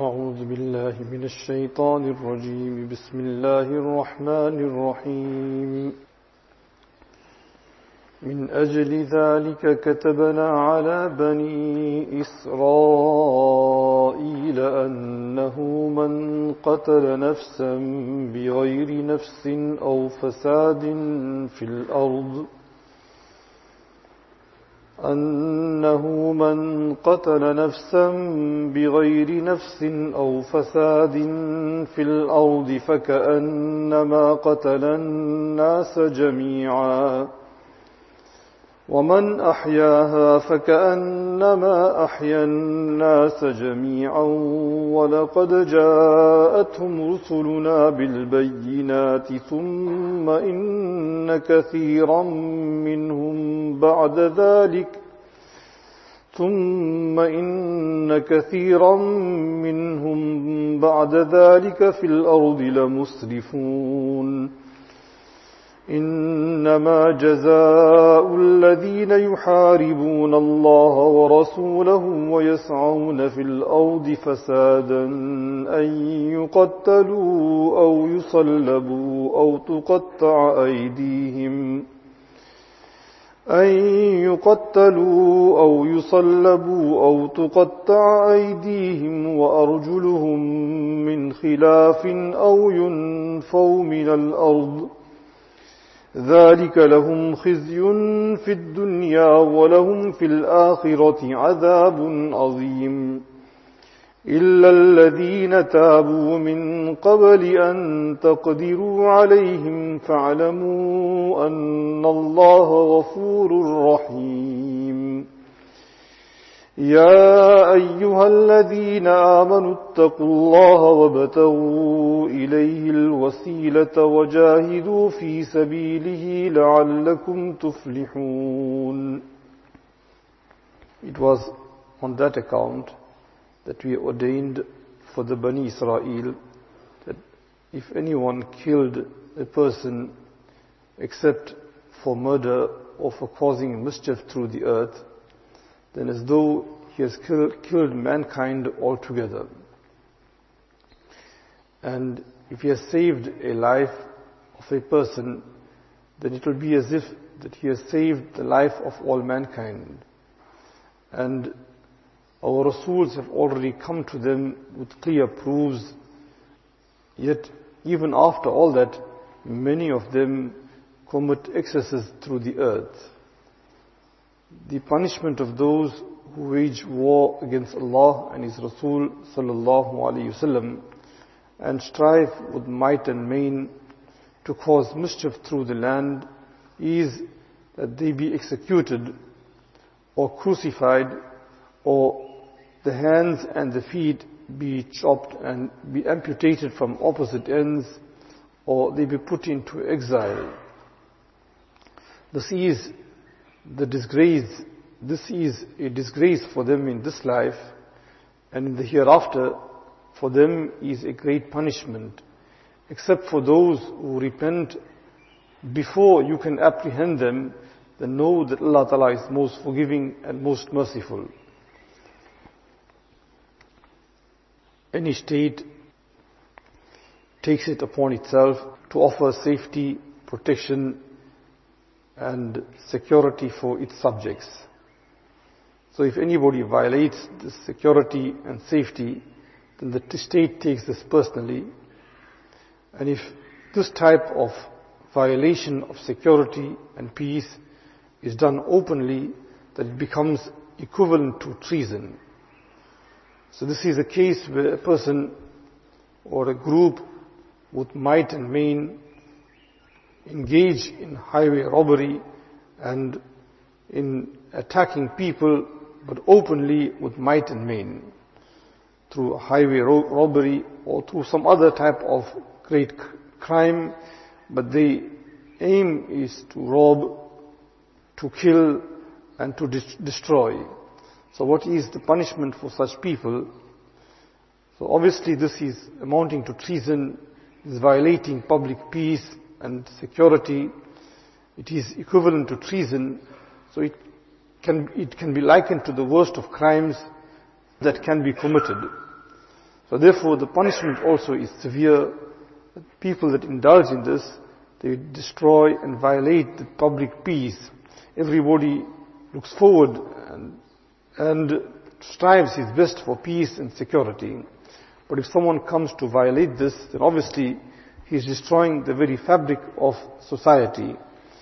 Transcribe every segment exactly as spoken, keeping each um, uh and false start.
أعوذ بالله من الشيطان الرجيم بسم الله الرحمن الرحيم من أجل ذلك كتبنا على بني إسرائيل أنه من قتل نفسا بغير نفس أو فساد في الأرض أنه من قتل نفسا بغير نفس أو فساد في الأرض فكأنما قتل الناس جميعا ومن أحياها فكأنما أحيا الناس جميعا ولقد جاءتهم رسلنا بالبينات ثم إن كثيرا منهم بعد ذلك ثم إن كثيرا منهم بعد ذلك في الأرض لمسرفون إنما جزاء الذين يحاربون الله ورسوله ويسعون في الأرض فسادا أن يقتلوا أو يصلبوا أو تقطع أيديهم أن يقتلوا أو يصلبوا أو تقطع أيديهم وأرجلهم من خلاف أو ينفوا من الأرض ذلك لهم خزي في الدنيا ولهم في الآخرة عذاب عظيم إلا الذين تابوا من قبل أن تقدروا عليهم فاعلموا أن الله غفور رحيم يا أيها الذين آمنوا اتقوا الله وابتغوا إليه الوسيلة وجاهدوا في سبيله لعلكم تفلحون. It was on that account that we ordained for the Bani Israel that if anyone killed a person except for murder or for causing mischief through the earth, then as though he has killed, killed mankind altogether. And if he has saved a life of a person, then it will be as if that he has saved the life of all mankind. And our Rasuls have already come to them with clear proofs, yet even after all that, many of them commit excesses through the earth. The punishment of those who wage war against Allah and His Rasul sallallahu alayhi wasallam and strive with might and main to cause mischief through the land is that they be executed or crucified, or the hands and the feet be chopped and be amputated from opposite ends, or they be put into exile. This is the disgrace, this is a disgrace for them in this life, and in the hereafter for them is a great punishment, except for those who repent before you can apprehend them. Then know that Allah Ta'ala is most forgiving and most merciful. Any state takes it upon itself to offer safety, protection and security for its subjects. So if anybody violates this security and safety, then the state takes this personally. And if this type of violation of security and peace is done openly, that it becomes equivalent to treason. So this is a case where a person or a group with might and main engage in highway robbery and in attacking people, but openly with might and main, through highway ro- robbery or through some other type of great crime, but the aim is to rob, to kill and to dis- destroy. So what is the punishment for such people? So obviously this is amounting to treason, is violating public peace and security. It is equivalent to treason. So it can, it can be likened to the worst of crimes that can be committed. So therefore the punishment also is severe. People that indulge in this, they destroy and violate the public peace. Everybody looks forward and, and strives his best for peace and security. But if someone comes to violate this, then obviously he is destroying the very fabric of society.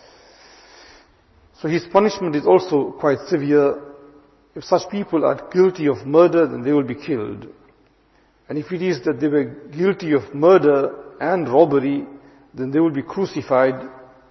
So his punishment is also quite severe. If such people are guilty of murder, then they will be killed. And if it is that they were guilty of murder and robbery, then they will be crucified.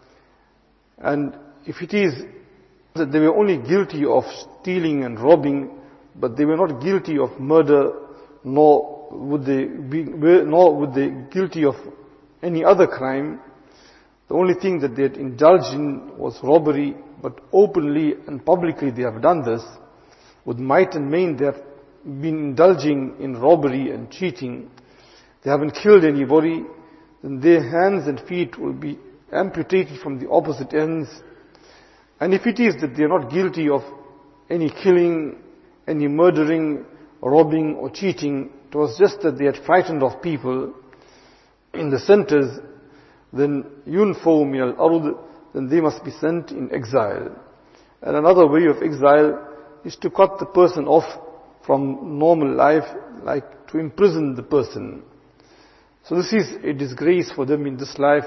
And if it is that they were only guilty of stealing and robbing, but they were not guilty of murder, nor would they be, nor would they guilty of any other crime, the only thing that they had indulged in was robbery, but openly and publicly they have done this, with might and main they have been indulging in robbery and cheating, they haven't killed anybody, then their hands and feet will be amputated from the opposite ends. And if it is that they are not guilty of any killing, any murdering, robbing or cheating, it was just that they had frightened off people in the centers, then yunfaw min al-ard, then they must be sent in exile. And another way of exile is to cut the person off from normal life, like to imprison the person. So this is a disgrace for them in this life.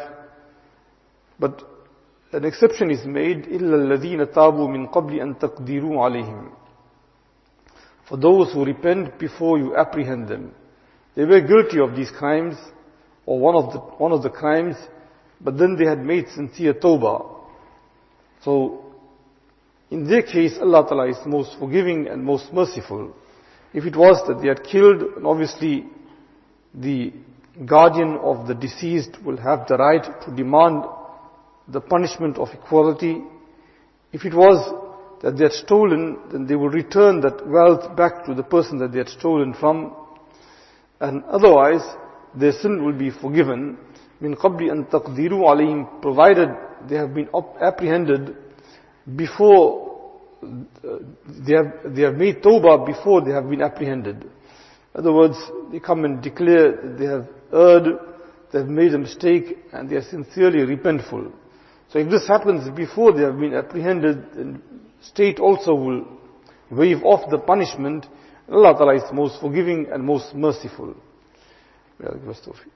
But an exception is made, إِلَّا الَّذِينَ تَابُوا مِنْ قَبْلِ أَن تَقْدِرُوا عَلَيْهِمْ. For those who repent before you apprehend them. They were guilty of these crimes, or one of the, one of the crimes, but then they had made sincere tawbah. So, in their case, Allah Ta'ala is most forgiving and most merciful. If it was that they had killed, obviously the guardian of the deceased will have the right to demand the punishment of equality. If it was that they had stolen, then they will return that wealth back to the person that they had stolen from. And otherwise, their sin will be forgiven. Min qabli an taqdiru alayhim, provided they have been apprehended before uh, they have they have made tawbah before they have been apprehended. In other words, they come and declare that they have erred, they have made a mistake, and they are sincerely repentful. So if this happens before they have been apprehended, then state also will waive off the punishment. Allah Ta'ala is most forgiving and most merciful.